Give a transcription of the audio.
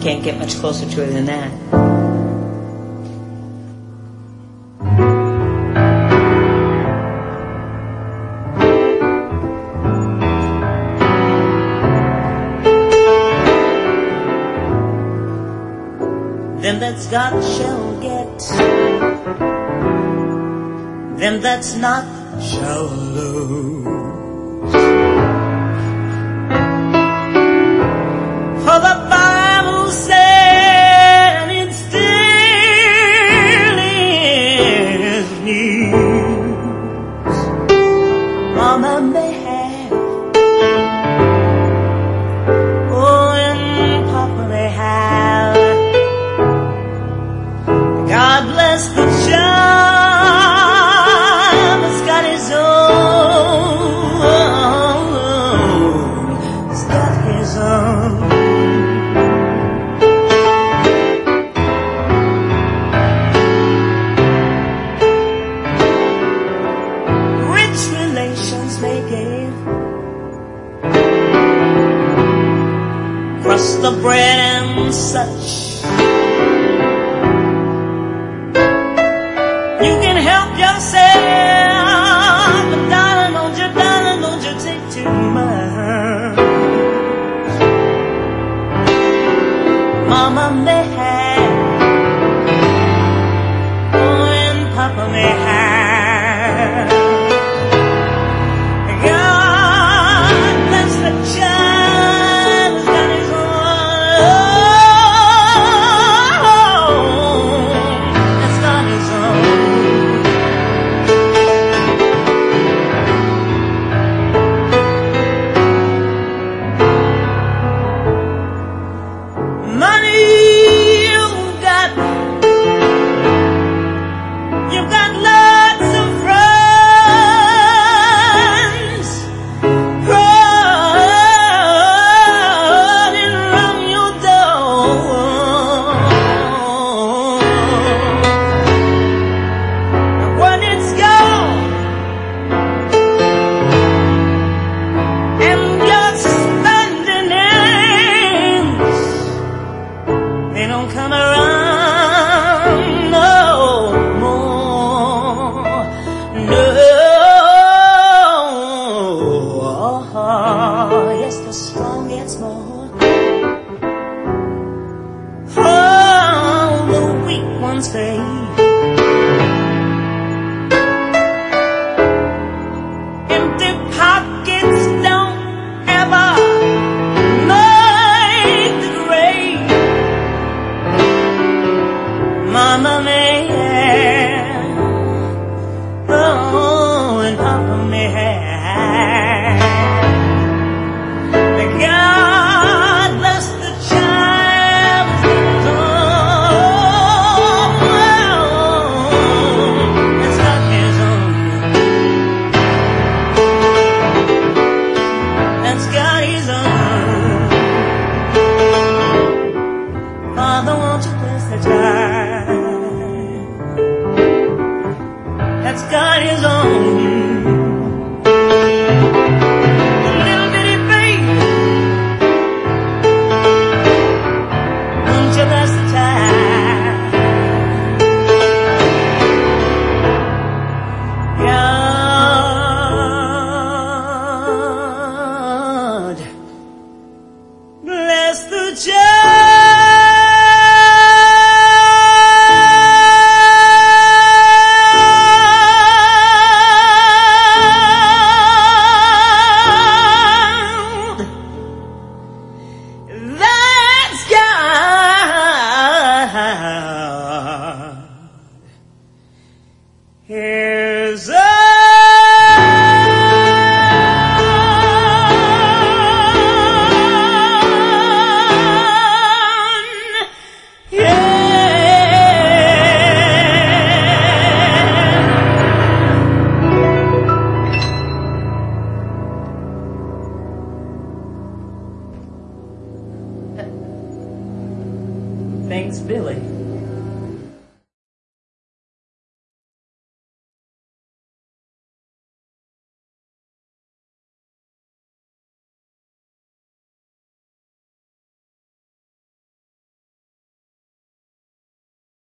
can't get much closer to it than that. Them that's got shall get, them that's not shall lose. For the Bible said it still is news. Mama may have, oh, and Papa may have. God bless the child that's got his own, that's got his own. Rich relations may give, crust of bread and such. You can help yourself, but darling, don't you take too much. Mama may have, oh, and Papa may have. God bless the child who's got his own, that's got his own. You've got lots of friends running around your door. And when it's gone and you're spending it, they don't come around no more. No, yes, the strong gets more. Oh, the weak ones fade. Empty pockets don't ever make the grade. Mama may have, oh, and Papa may have. But God bless the child who's that's got his own, that's got his own. Father, won't you bless the child that's got his own. The little bitty baby, won't you bless the child? God bless the child. That's God. Here's a Thanks, Billy.